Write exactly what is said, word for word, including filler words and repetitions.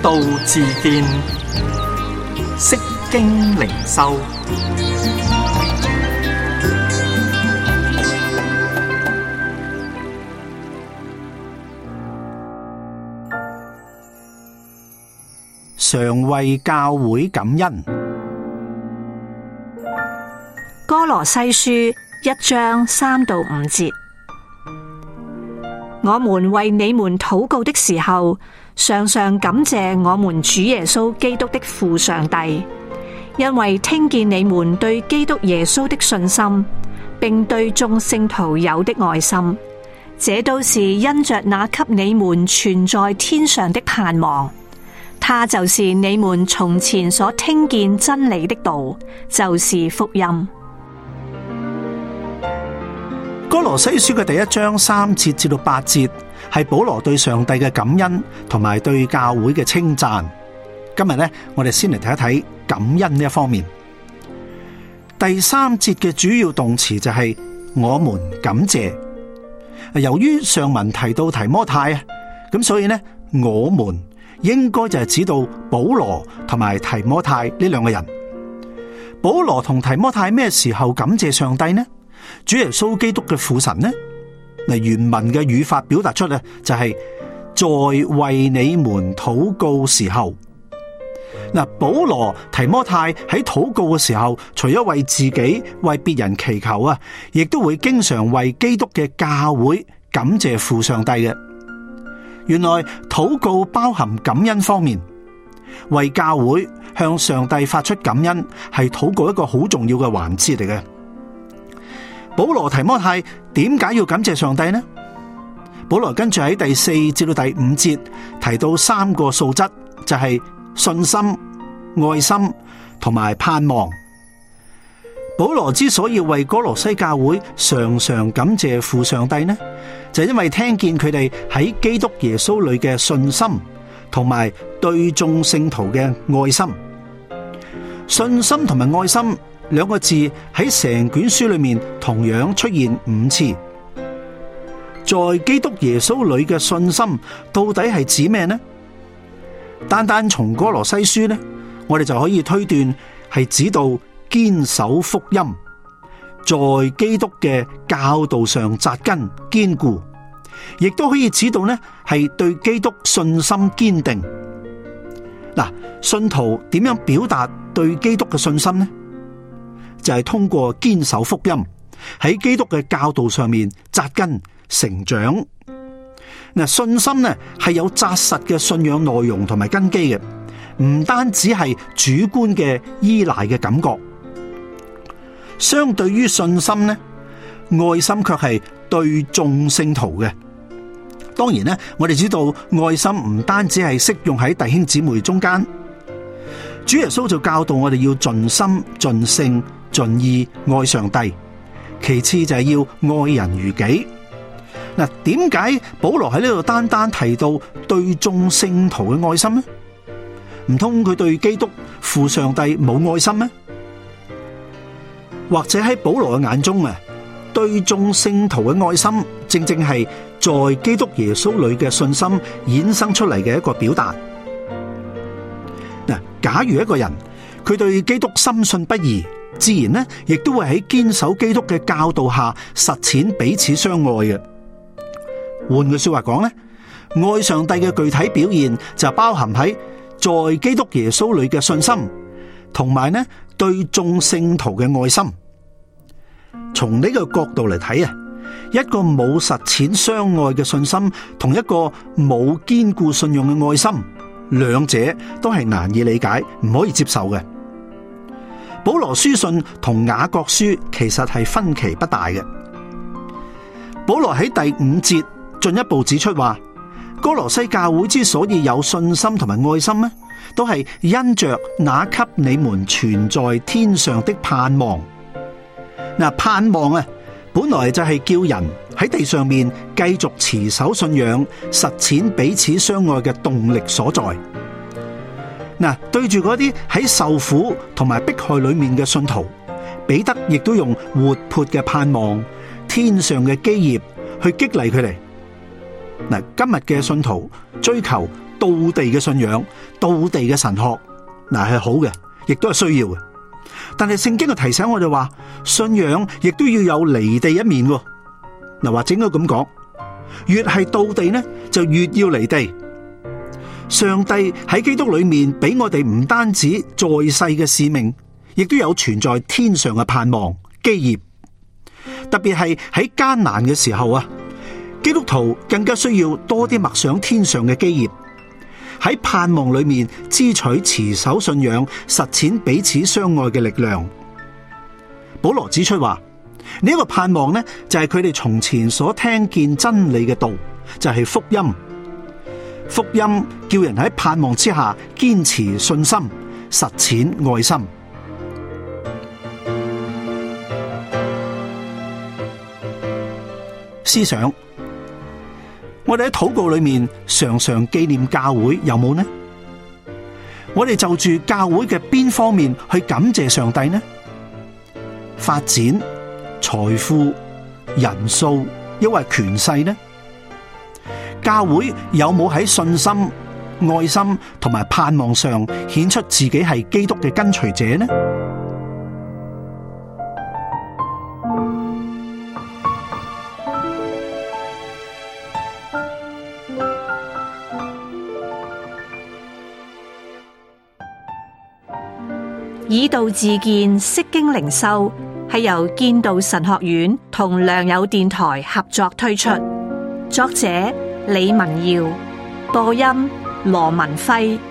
道自見，釋經靈修。 常為教會感恩。 歌羅西書一章三到五節，我們為你們禱告的時候，常常感謝我們主耶穌基督的父上帝，因為聽見你們對基督耶穌的信心，並對眾聖徒有的愛心，這都是因着那給你們存在天上的盼望。他就是你們從前所聽見真理的道，就是福音。 歌羅西書嘅第一章三節至到八節係保羅對上帝嘅感恩同埋對教會嘅稱讚。今日呢，我哋先嚟睇一睇感恩呢一方面。第三節嘅主要動詞就係我們感謝。由於上文提到提摩太啊，咁所以呢，我們應該就係指到保羅同埋提摩太呢兩個人。保羅同提摩太咩時候感謝上帝呢？主耶穌基督嘅父神呢？嗱，原文嘅語法表達出咧就係在為你們禱告時候。嗱，保羅提摩太喺禱告嘅時候，除咗為自己為別人祈求啊，亦都會經常為基督嘅教會感謝父上帝嘅。原來禱告包含感恩方面，為教會向上帝發出感恩係禱告一個好重要嘅環節嚟嘅。保羅提摩太點解要感謝上帝呢？保羅跟住喺第四至到第五節提到三個素質，就係信心、愛心同埋盼望。保羅之所以為歌羅西教會常常感謝父上帝呢，就係因為聽見佢哋喺基督耶穌裏嘅信心，同埋對眾聖徒嘅愛心。信心同埋愛心兩個字喺成卷書裏面同樣出現五次。在基督耶穌裏嘅信心到底係指咩呢？單單從歌羅西書呢，我哋就可以推斷係指到堅守福音，在基督嘅教導上紮根堅固，亦都可以指到呢係對基督信心堅定。嗱，信徒點樣表達對基督嘅信心呢？就係通過堅守福音，喺基督嘅教導上面紮根成長。嗱，信心呢係有紮實嘅信仰內容同埋根基嘅，唔單止係主觀嘅依賴嘅感覺。相對於信心呢，愛心卻係對眾聖徒嘅。當然呢，我哋知道愛心唔單止係適用喺弟兄姊妹中間，主耶穌就教導我哋要盡心、盡性、盡意愛上帝，其次就係要愛人如己。嗱，點解保羅喺呢度單單提到對眾聖徒嘅愛心呢？唔通佢對基督父上帝冇愛心咩？或者喺保羅嘅眼中啊，對眾聖徒嘅愛心正正係在基督耶穌裏嘅信心衍生出嚟嘅一個表達。嗱，假如一個人佢對基督深信不疑，自然呢亦都會喺堅守基督嘅教導下實踐彼此相愛嘅。換句說話講呢，愛上帝嘅具體表現就包含喺在基督耶穌裏嘅信心，同埋呢對眾聖徒嘅愛心。從呢個角度嚟睇啊，一個冇實踐相愛嘅信心，同一個冇堅固信用嘅愛心，兩者都係難以理解，唔可以接受嘅。保羅書信同雅各書其實係分歧不大嘅。保羅喺第五節進一步指出話，歌羅西教會之所以有信心同埋愛心呢，都係因着那給你們存在天上的盼望。嗱，盼望啊，本來就係叫人喺地上面繼續持守信仰、實踐彼此相愛嘅動力所在。嗱，對住嗰啲喺受苦同埋迫害裏面嘅信徒，彼得亦都用活潑嘅盼望、天上嘅基業去激勵佢哋。嗱，今日嘅信徒追求道地嘅信仰、道地嘅神學，嗱係好嘅，亦都係需要嘅。但係聖經嘅提醒我哋話，信仰亦都要有離地一面。嗱，或者應該咁講，越係道地呢，就越要離地。上帝喺基督裏面俾我哋唔單止在世嘅使命，亦都有存在天上嘅盼望基業。特別係喺艱難嘅時候啊，基督徒更加需要多啲默想天上嘅基業，喺盼望裏面支取持守信仰、實踐彼此相愛嘅力量。保羅指出話，呢一個盼望呢，就係佢哋從前所聽見真理嘅道，就係福音。福音叫人喺盼望之下堅持信心、實踐愛心。思想，我哋喺禱告裏面常常紀念教會，有冇呢？我哋就住教會嘅邊方面去感謝上帝呢？發展、財富、人數，抑或權勢呢？教會有冇喺信心、愛心同埋盼望上顯出自己係基督嘅跟隨者呢？ 以道自薦，釋經靈修係由建道神學院同良友電台合作推出，作者李文耀，播音羅文輝。